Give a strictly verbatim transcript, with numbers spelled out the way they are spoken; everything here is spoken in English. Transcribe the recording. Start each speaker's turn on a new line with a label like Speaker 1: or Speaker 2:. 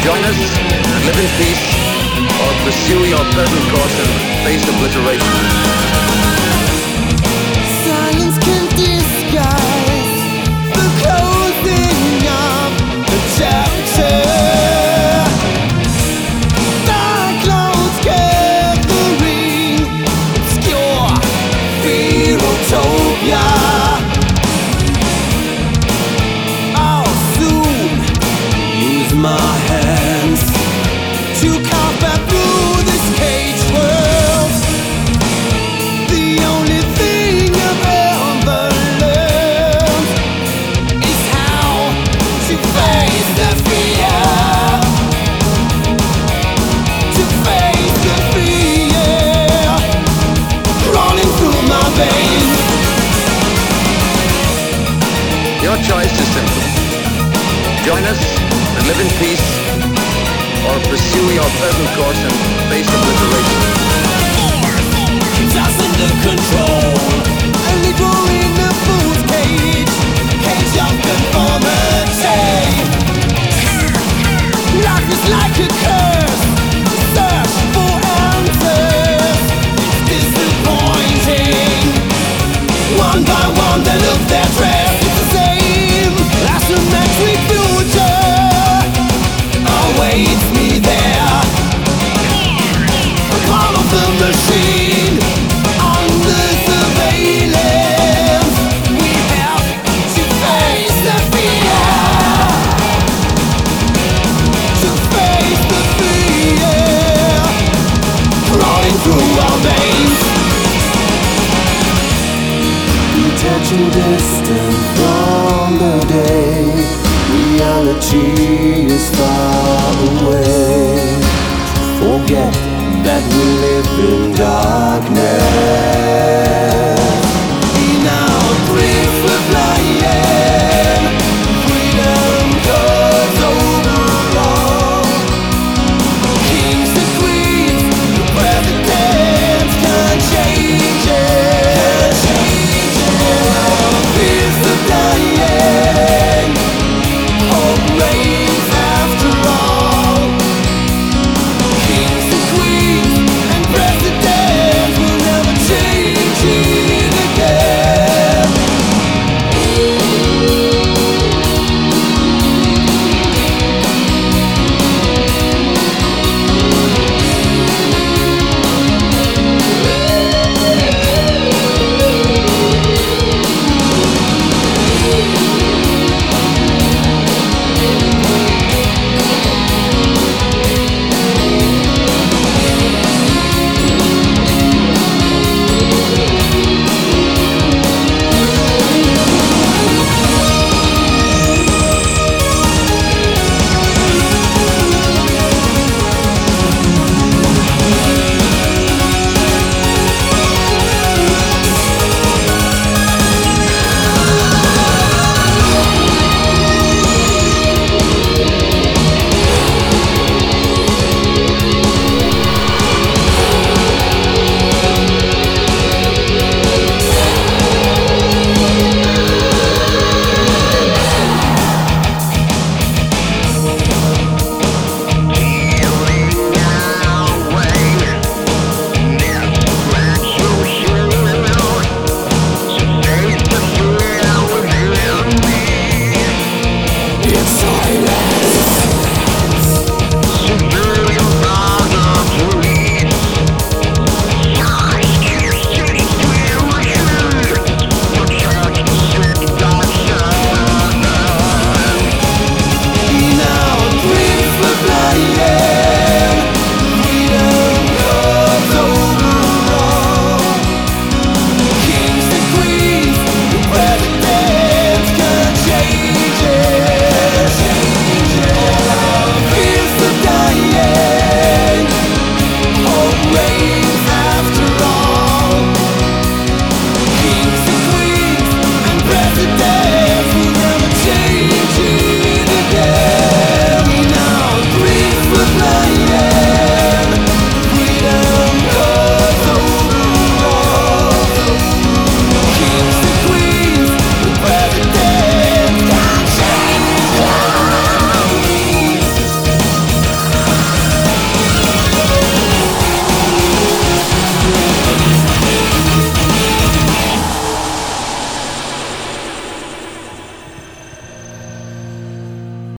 Speaker 1: Join us and live in peace, or pursue your present course and face obliteration.
Speaker 2: Silence can disguise the closing of the chapter. Dark clouds gathering, obscure Ferotopia. I'll soon use my hands to combat through this cage world. The only thing I've ever learned is how to face the fear. To face the fear crawling through my veins.
Speaker 1: Your choice is simple. Join us and live in peace, or pursue your present course and face obliteration.
Speaker 2: Keeps us under control. Only grow in a fool's cage. Cage of conformity. Life is like a curse. Search for answers. It's disappointing. One by one they look their dress. It's the same. Asymmetric future awaits me there. The call of the machine. Under surveillance, we have to face the fear. To face the fear crawling through our veins. Detaching distant from the day, reality is far away. Forget that we live in darkness.